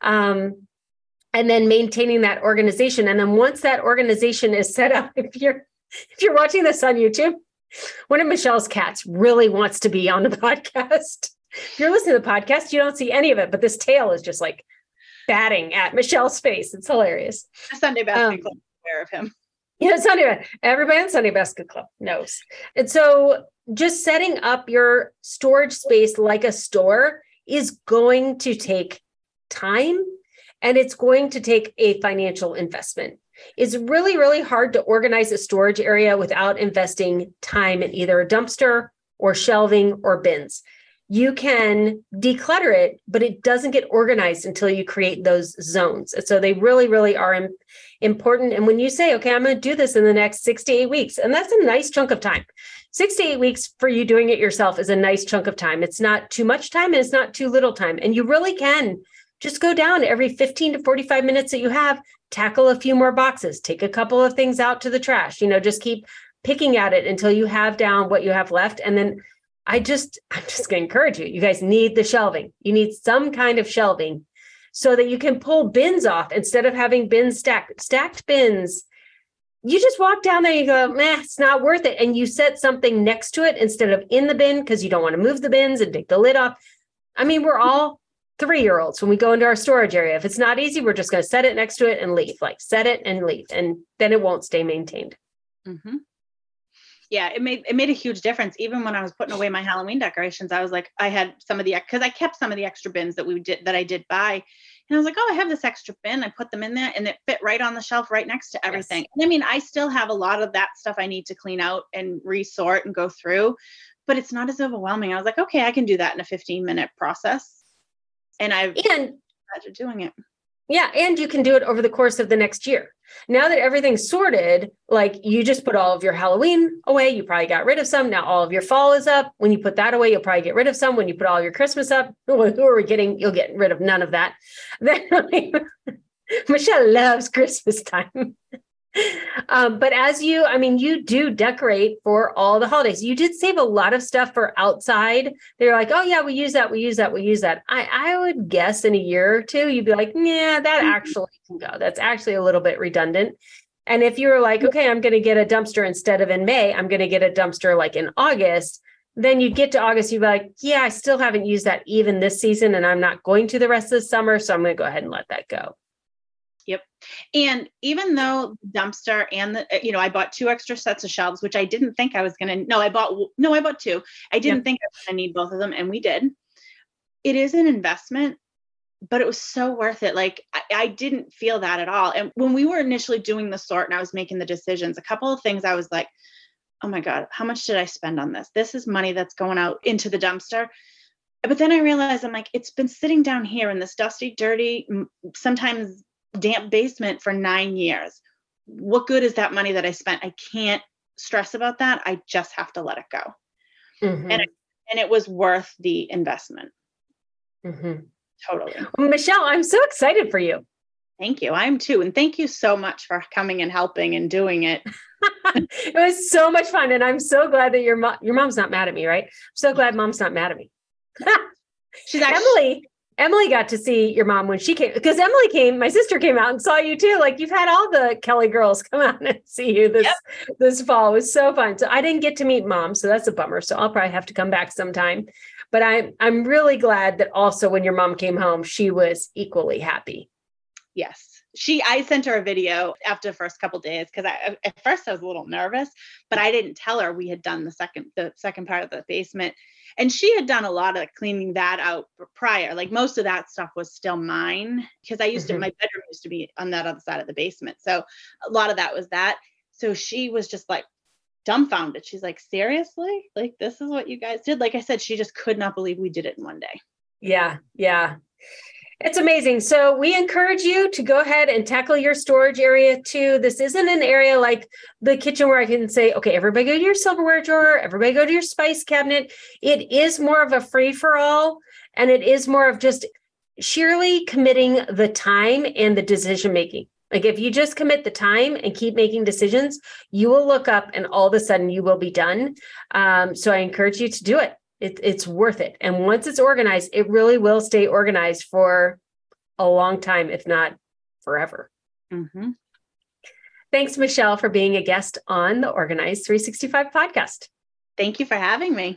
um, and then maintaining that organization. And then once that organization is set up, if you're if you're watching this on YouTube, one of Michelle's cats really wants to be on the podcast. If you're listening to the podcast, you don't see any of it, but this tail is just like batting at Michelle's face. It's hilarious. The Sunday Basket Um, Club is aware of him. Yeah, Sunday. Everybody in Sunday Basket Club knows. And so just setting up your storage space like a store is going to take time, and it's going to take a financial investment. It's really, really hard to organize a storage area without investing time in either a dumpster or shelving or bins. You can declutter it, but it doesn't get organized until you create those zones. And so they really, really are im- important. And when you say, okay, I'm going to do this in the next six to eight weeks, and that's a nice chunk of time. Six to eight weeks for you doing it yourself is a nice chunk of time. It's not too much time and it's not too little time. And you really can just go down every fifteen to forty-five minutes that you have, tackle a few more boxes, take a couple of things out to the trash, you know, just keep picking at it until you have down what you have left. And then I just, I'm just going to encourage you. You guys need the shelving. You need some kind of shelving so that you can pull bins off instead of having bins stacked, stacked bins. You just walk down there, you go, meh, it's not worth it. And you set something next to it instead of in the bin because you don't want to move the bins and take the lid off. I mean, we're all three-year-olds when we go into our storage area. If it's not easy, we're just going to set it next to it and leave, like set it and leave. And then it won't stay maintained. Mm-hmm. Yeah, it made it made a huge difference. Even when I was putting away my Halloween decorations, I was like, I had some of the, because I kept some of the extra bins that we did, that I did buy. And I was like, oh, I have this extra bin. I put them in there and it fit right on the shelf right next to everything. Yes. I mean, I still have a lot of that stuff I need to clean out and resort and go through, but it's not as overwhelming. I was like, okay, I can do that in a fifteen minute process. And I've and started doing it. Yeah. And you can do it over the course of the next year. Now that everything's sorted, like you just put all of your Halloween away, you probably got rid of some. Now all of your fall is up. When you put that away, you'll probably get rid of some. When you put all your Christmas up, who are we getting? You'll get rid of none of that. Then Michelle loves Christmas time. Um, but as you, I mean, you do decorate for all the holidays. You did save a lot of stuff for outside. They're like, oh yeah, we use that, we use that, we use that. I, I would guess in a year or two, you'd be like, yeah, that actually can go. That's actually a little bit redundant. And if you were like, okay, I'm going to get a dumpster instead of in May, I'm going to get a dumpster like in August, then you'd get to August, you'd be like, yeah, I still haven't used that even this season, and I'm not going to the rest of the summer. So I'm going to go ahead and let that go. Yep. And even though dumpster and the, you know, I bought two extra sets of shelves, which I didn't think I was going to, no, I bought, no, I bought two. I didn't yep. think I was going to need both of them. And we did. It is an investment, but it was so worth it. Like I, I didn't feel that at all. And when we were initially doing the sort and I was making the decisions, a couple of things I was like, oh my God, how much did I spend on this? This is money that's going out into the dumpster. But then I realized I'm like, it's been sitting down here in this dusty, dirty, sometimes damp basement for nine years. What good is that money that I spent? I can't stress about that. I just have to let it go. Mm-hmm. And, it, and it was worth the investment. Mm-hmm. Totally. Well, Michelle, I'm so excited for you. Thank you. I am too. And thank you so much for coming and helping and doing it. It was so much fun. And I'm so glad that your mom, your mom's not mad at me, right? I'm so glad mom's not mad at me. She's actually- Emily. Emily got to see your mom when she came, because Emily came, my sister came out and saw you too. Like you've had all the Kelly girls come out and see you this, yep. this fall. It was so fun. So I didn't get to meet mom. So that's a bummer. So I'll probably have to come back sometime, but I'm, I'm really glad that also when your mom came home, she was equally happy. Yes. She, I sent her a video after the first couple of days. Cause I, at first I was a little nervous, but I didn't tell her we had done the second, the second part of the basement. And she had done a lot of cleaning that out prior. Like most of that stuff was still mine because I used mm-hmm. to, my bedroom used to be on that other side of the basement. So a lot of that was that. So she was just like dumbfounded. She's like, seriously? Like, this is what you guys did? Like I said, she just could not believe we did it in one day. Yeah. Yeah. It's amazing. So we encourage you to go ahead and tackle your storage area too. This isn't an area like the kitchen where I can say, okay, everybody go to your silverware drawer, everybody go to your spice cabinet. It is more of a free for all. And it is more of just sheerly committing the time and the decision making. Like if you just commit the time and keep making decisions, you will look up and all of a sudden you will be done. Um, so I encourage you to do it. It, it's worth it. And once it's organized, it really will stay organized for a long time, if not forever. Mm-hmm. Thanks, Michelle, for being a guest on the Organized three sixty-five podcast. Thank you for having me.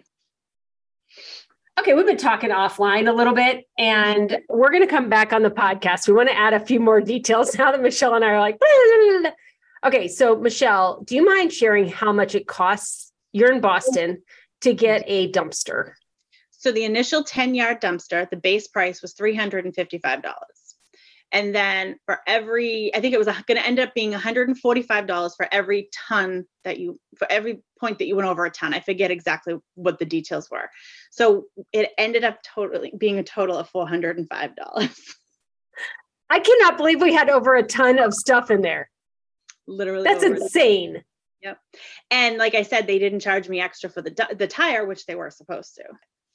Okay, we've been talking offline a little bit, and we're going to come back on the podcast. We want to add a few more details now that Michelle and I are like, okay, so Michelle, do you mind sharing how much it costs? You're in Boston to get a dumpster. So the initial ten yard dumpster, the base price was three hundred fifty-five dollars. And then for every, I think it was going to end up being one hundred forty-five dollars for every ton that you, for every point that you went over a ton. I forget exactly what the details were. So it ended up totally being a total of four hundred five dollars. I cannot believe we had over a ton of stuff in there. Literally. That's insane. Yep. And like I said, they didn't charge me extra for the the tire, which they were supposed to.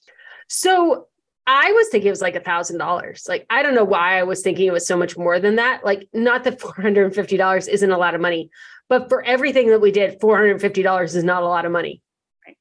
So I was thinking it was like a thousand dollars. Like, I don't know why I was thinking it was so much more than that. Like, not that four hundred fifty dollars isn't a lot of money, but for everything that we did, four hundred fifty dollars is not a lot of money. Right.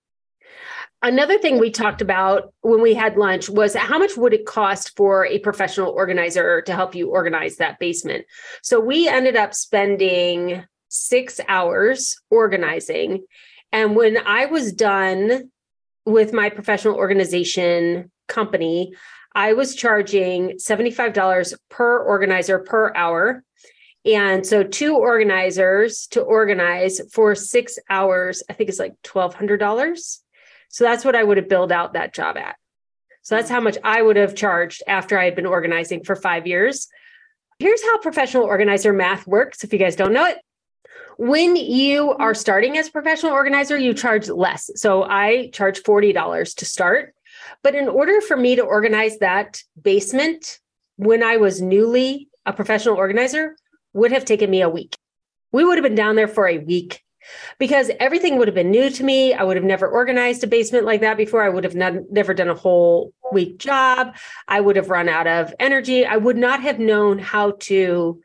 Another thing we talked about when we had lunch was how much would it cost for a professional organizer to help you organize that basement? So we ended up spending six hours organizing. And when I was done with my professional organization company, I was charging seventy-five dollars per organizer per hour. And so two organizers to organize for six hours, I think it's like twelve hundred dollars. So that's what I would have billed out that job at. So that's how much I would have charged after I had been organizing for five years. Here's how professional organizer math works, if you guys don't know it. When you are starting as a professional organizer, you charge less. So I charge forty dollars to start. But in order for me to organize that basement when I was newly a professional organizer, would have taken me a week. We would have been down there for a week because everything would have been new to me. I would have never organized a basement like that before. I would have not, never done a whole week job. I would have run out of energy. I would not have known how to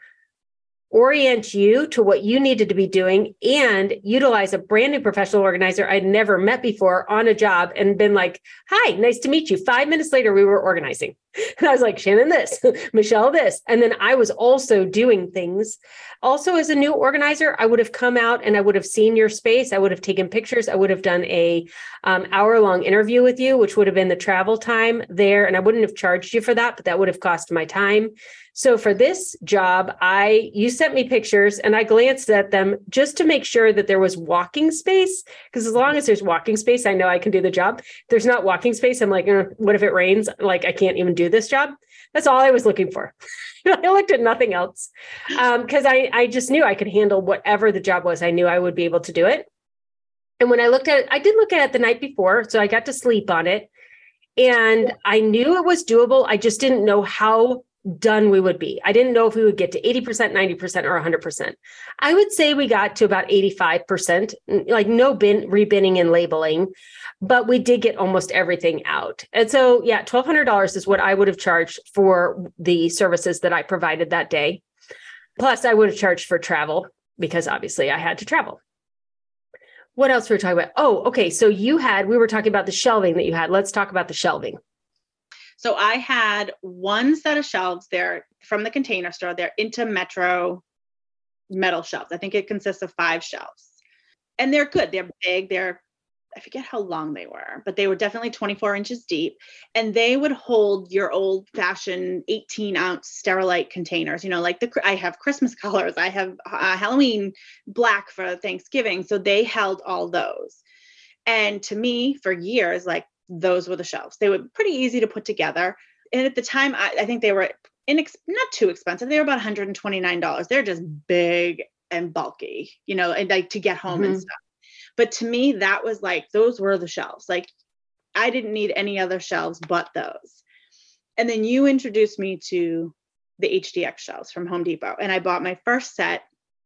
orient you to what you needed to be doing and utilize a brand new professional organizer I'd never met before on a job and been like, hi, nice to meet you. Five minutes later, we were organizing. And I was like, Shannon, this, Michelle, this. And then I was also doing things. Also, as a new organizer, I would have come out and I would have seen your space. I would have taken pictures. I would have done a um, hour long interview with you, which would have been the travel time there. And I wouldn't have charged you for that, but that would have cost my time. So for this job, I you sent me pictures and I glanced at them just to make sure that there was walking space. Because as long as there's walking space, I know I can do the job. If there's not walking space, I'm like, eh, what if it rains? Like, I can't even do this job. That's all I was looking for. I looked at nothing else because um, I, I just knew I could handle whatever the job was. I knew I would be able to do it. And when I looked at it, I did look at it the night before. So I got to sleep on it. And I knew it was doable. I just didn't know how done we would be. I didn't know if we would get to eighty percent, ninety percent, or one hundred percent. I would say we got to about eighty-five percent, like no bin, rebinning and labeling, but we did get almost everything out. And so, yeah, twelve hundred dollars is what I would have charged for the services that I provided that day. Plus, I would have charged for travel because obviously I had to travel. What else were we talking about? Oh, okay. So you had, we were talking about the shelving that you had. Let's talk about the shelving. So I had one set of shelves there from the Container Store. They're Into Metro metal shelves. I think it consists of five shelves. And they're good. They're big. They're, I forget how long they were, but they were definitely twenty-four inches deep. And they would hold your old fashioned eighteen ounce Sterilite containers. You know, like the I have Christmas colors. I have uh, Halloween black for Thanksgiving. So they held all those. And to me, for years, like, those were the shelves. They were pretty easy to put together. And at the time, I, I think they were inex- not too expensive. They were about one hundred twenty-nine dollars. They're just big and bulky, you know, and like to get home mm-hmm. and stuff. But to me, that was like, those were the shelves. Like, I didn't need any other shelves but those. And then you introduced me to the H D X shelves from Home Depot. And I bought my first set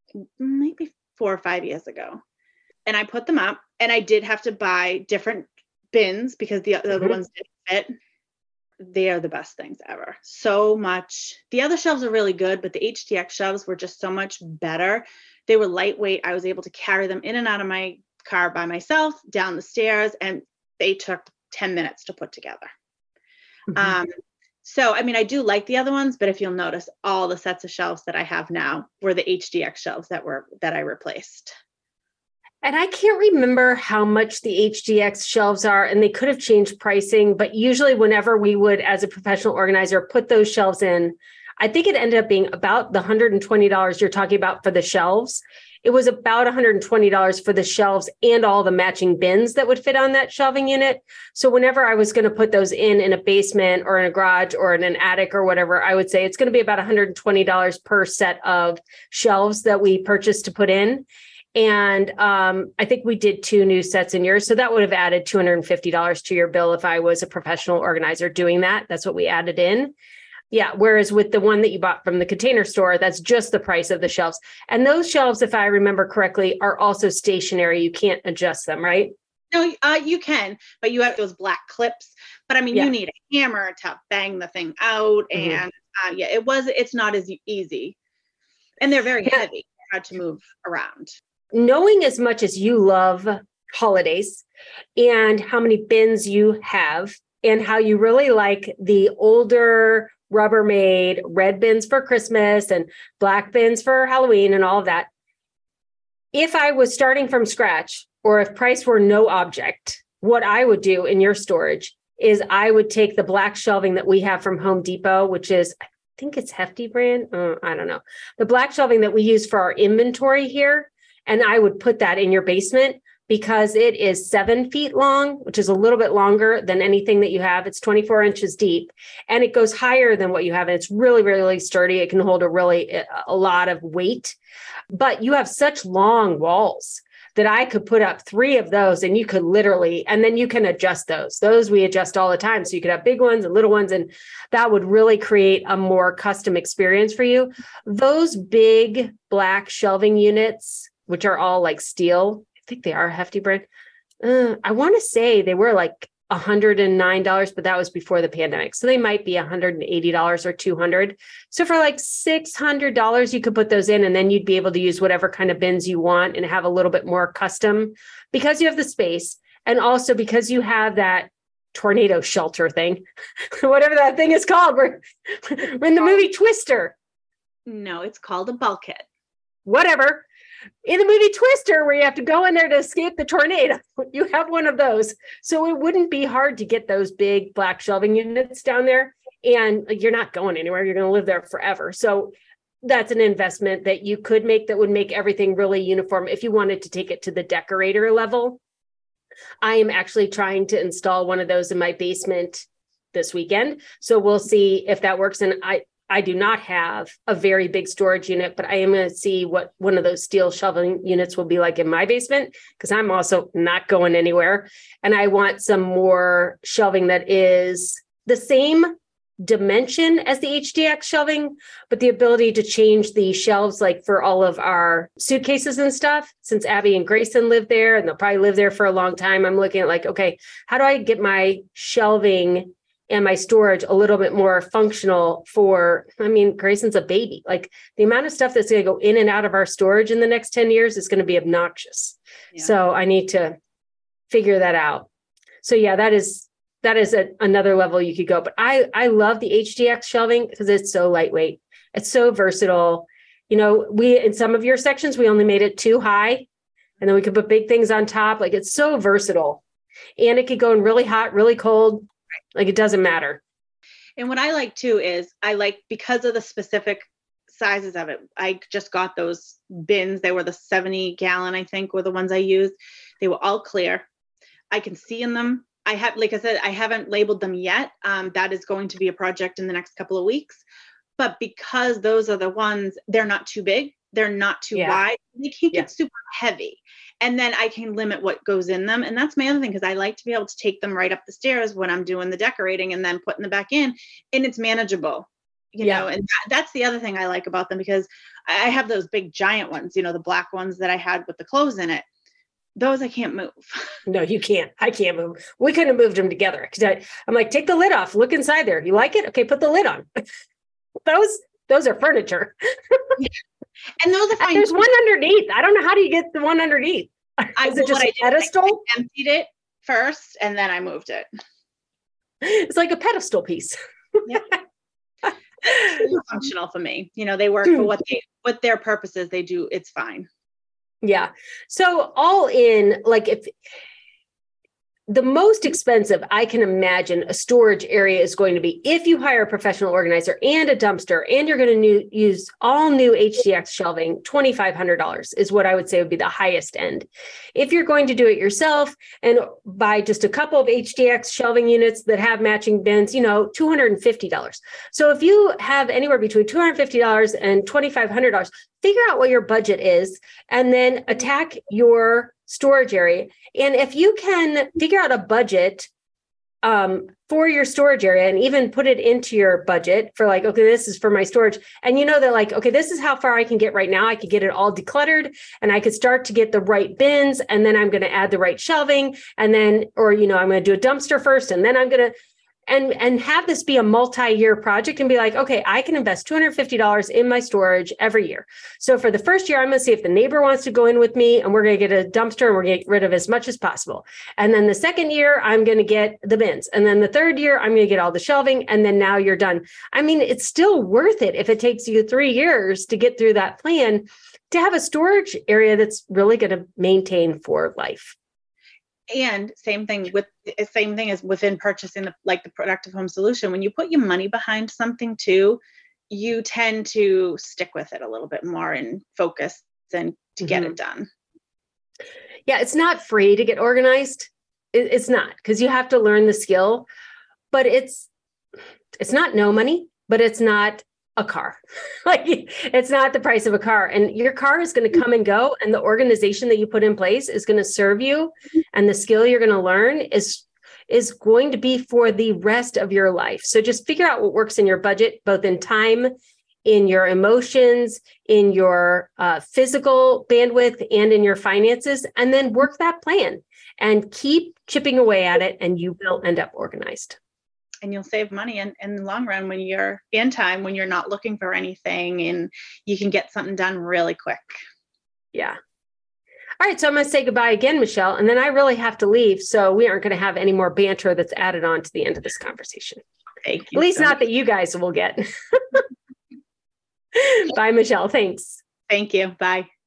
maybe four or five years ago. And I put them up, and I did have to buy different bins because the, the other Mm-hmm. ones didn't fit. They are the best things ever. So much. The other shelves are really good, but the H D X shelves were just so much better. They were lightweight. I was able to carry them in and out of my car by myself, down the stairs, and they took ten minutes to put together. Mm-hmm. Um, so, I mean, I do like the other ones, but if you'll notice, all the sets of shelves that I have now were the H D X shelves that were that I replaced. And I can't remember how much the H D X shelves are, and they could have changed pricing, but usually whenever we would, as a professional organizer, put those shelves in, I think it ended up being about the one hundred twenty dollars you're talking about for the shelves. It was about one hundred twenty dollars for the shelves and all the matching bins that would fit on that shelving unit. So whenever I was going to put those in in a basement or in a garage or in an attic or whatever, I would say it's going to be about one hundred twenty dollars per set of shelves that we purchased to put in. And um, I think we did two new sets in yours. So that would have added two hundred fifty dollars to your bill if I was a professional organizer doing that. That's what we added in. Yeah. Whereas with the one that you bought from the Container Store, that's just the price of the shelves. And those shelves, if I remember correctly, are also stationary. You can't adjust them, right? No, uh, you can, but you have those black clips. But I mean, yeah. You need a hammer to bang the thing out. Mm-hmm. And uh, yeah, it was, it's not as easy. And they're very yeah. heavy. They're hard to move around. Knowing as much as you love holidays and how many bins you have and how you really like the older Rubbermaid red bins for Christmas and black bins for Halloween and all of that. If I was starting from scratch or if price were no object, what I would do in your storage is I would take the black shelving that we have from Home Depot, which is, I think it's Hefty brand. Uh, I don't know. The black shelving that we use for our inventory here. And I would put that in your basement because it is seven feet long, which is a little bit longer than anything that you have. It's twenty-four inches deep and it goes higher than what you have. And it's really, really sturdy. It can hold a really, a lot of weight, but you have such long walls that I could put up three of those and you could literally, and then you can adjust those. Those we adjust all the time. So you could have big ones and little ones, and that would really create a more custom experience for you. Those big black shelving units, which are all like steel. I think they are a Hefty brand. Uh, I want to say they were like one hundred nine dollars, but that was before the pandemic. So they might be one hundred eighty dollars or two hundred dollars. So for like six hundred dollars, you could put those in and then you'd be able to use whatever kind of bins you want and have a little bit more custom because you have the space. And also because you have that tornado shelter thing, whatever that thing is called. We're, we're in the movie Twister. No, it's called a bulkhead. Whatever. In the movie Twister, where you have to go in there to escape the tornado, you have one of those. So it wouldn't be hard to get those big black shelving units down there. And you're not going anywhere. You're going to live there forever. So that's an investment that you could make that would make everything really uniform if you wanted to take it to the decorator level. I am actually trying to install one of those in my basement this weekend. So we'll see if that works. And I, I do not have a very big storage unit, but I am going to see what one of those steel shelving units will be like in my basement, because I'm also not going anywhere. And I want some more shelving that is the same dimension as the H D X shelving, but the ability to change the shelves, like for all of our suitcases and stuff. Since Abby and Grayson live there and they'll probably live there for a long time, I'm looking at like, okay, how do I get my shelving and my storage a little bit more functional for, I mean, Grayson's a baby. Like the amount of stuff that's going to go in and out of our storage in the next ten years is going to be obnoxious. Yeah. So I need to figure that out. So yeah, that is, that is a, another level you could go. But I, I love the H D X shelving because it's so lightweight. It's so versatile. You know, we, in some of your sections, we only made it too high and then we could put big things on top. Like it's so versatile and it could go in really hot, really cold. Like it doesn't matter. And what I like too is I like, because of the specific sizes of it, I just got those bins. They were the seventy gallon, I think, were the ones I used. They were all clear. I can see in them. I have, like I said, I haven't labeled them yet. Um, that is going to be a project in the next couple of weeks. But because those are the ones, they're not too big. They're not too Yeah. wide. They can't Yeah. get super heavy. And then I can limit what goes in them. And that's my other thing, because I like to be able to take them right up the stairs when I'm doing the decorating and then putting them back in, and it's manageable, you Yeah. know, and that, that's the other thing I like about them, because I have those big giant ones, you know, the black ones that I had with the clothes in it. Those I can't move. No, you can't. I can't move. We couldn't have moved them together because I'm like, take the lid off, look inside there. You like it? Okay, put the lid on. those those are furniture. Yeah. And those are fine. And there's one underneath. I don't know, how do you get the one underneath? I, Is it just a a pedestal? I emptied it first and then I moved it. It's like a pedestal piece. Yep. It's functional for me. You know, they work for what they what their purposes they do. It's fine. Yeah. So all in, like, if the most expensive I can imagine a storage area is going to be, if you hire a professional organizer and a dumpster, and you're going to new, use all new H D X shelving, twenty-five hundred dollars is what I would say would be the highest end. If you're going to do it yourself and buy just a couple of H D X shelving units that have matching bins, you know, two hundred fifty dollars. So if you have anywhere between two hundred fifty dollars and twenty-five hundred dollars, figure out what your budget is and then attack your storage area. And if you can figure out a budget um, for your storage area and even put it into your budget for, like, okay, this is for my storage. And you know that, like, okay, this is how far I can get right now. I could get it all decluttered and I could start to get the right bins, and then I'm going to add the right shelving, and then, or, you know, I'm going to do a dumpster first, and then I'm going to And and have this be a multi-year project and be like, okay, I can invest two hundred fifty dollars in my storage every year. So for the first year, I'm going to see if the neighbor wants to go in with me, and we're going to get a dumpster and we're going to get rid of as much as possible. And then the second year, I'm going to get the bins. And then the third year, I'm going to get all the shelving. And then now you're done. I mean, it's still worth it if it takes you three years to get through that plan to have a storage area that's really going to maintain for life. And same thing with same thing as within purchasing the, like the productive home solution. When you put your money behind something too, you tend to stick with it a little bit more and focus and to get mm-hmm. it done. Yeah, it's not free to get organized. It, it's not, because you have to learn the skill. But it's it's not no money, but it's not a car. Like, it's not the price of a car, and your car is going to come and go, and the organization that you put in place is going to serve you, and the skill you're going to learn is is going to be for the rest of your life. So just figure out what works in your budget, both in time, in your emotions, in your uh, physical bandwidth, and in your finances, and then work that plan and keep chipping away at it, and you will end up organized. And you'll save money in, in the long run when you're in time, when you're not looking for anything, and you can get something done really quick. Yeah. All right. So I'm going to say goodbye again, Michelle, and then I really have to leave. So we aren't going to have any more banter that's added on to the end of this conversation. Thank you. At least so not much. that you guys will get. Bye, Michelle. Thanks. Thank you. Bye.